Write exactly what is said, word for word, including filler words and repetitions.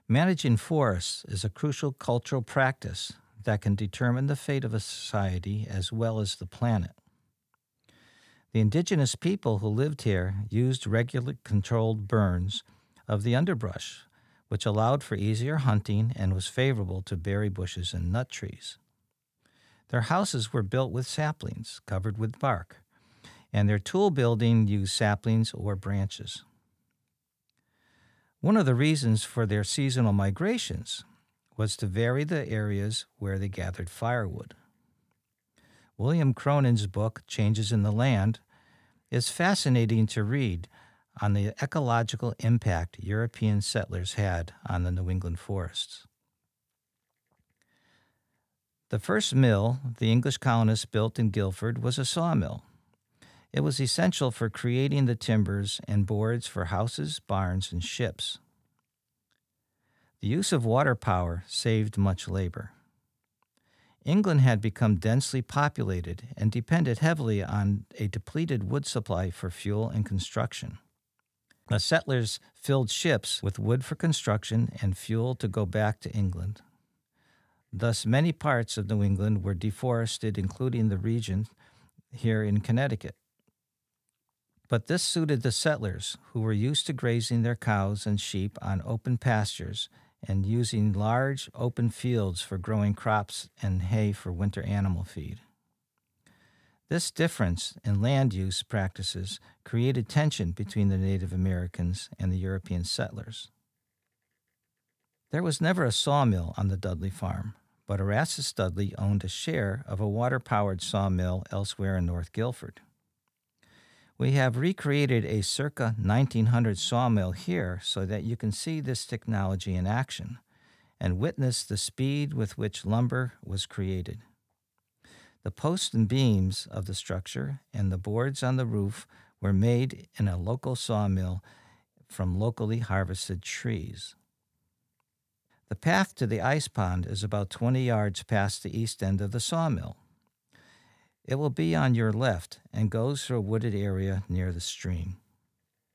Managing forests is a crucial cultural practice that can determine the fate of a society as well as the planet. The indigenous people who lived here used regular controlled burns of the underbrush, which allowed for easier hunting and was favorable to berry bushes and nut trees. Their houses were built with saplings covered with bark, and their tool building used saplings or branches. One of the reasons for their seasonal migrations was to vary the areas where they gathered firewood. William Cronin's book, Changes in the Land, is fascinating to read on the ecological impact European settlers had on the New England forests. The first mill the English colonists built in Guilford was a sawmill. It was essential for creating the timbers and boards for houses, barns, and ships. The use of water power saved much labor. England had become densely populated and depended heavily on a depleted wood supply for fuel and construction. The settlers filled ships with wood for construction and fuel to go back to England. Thus, many parts of New England were deforested, including the region here in Connecticut. But this suited the settlers, who were used to grazing their cows and sheep on open pastures and using large open fields for growing crops and hay for winter animal feed. This difference in land use practices created tension between the Native Americans and the European settlers. There was never a sawmill on the Dudley farm, but Erastus Dudley owned a share of a water-powered sawmill elsewhere in North Guilford. We have recreated a circa nineteen hundred sawmill here so that you can see this technology in action and witness the speed with which lumber was created. The posts and beams of the structure and the boards on the roof were made in a local sawmill from locally harvested trees. The path to the ice pond is about twenty yards past the east end of the sawmill. It will be on your left and goes through a wooded area near the stream.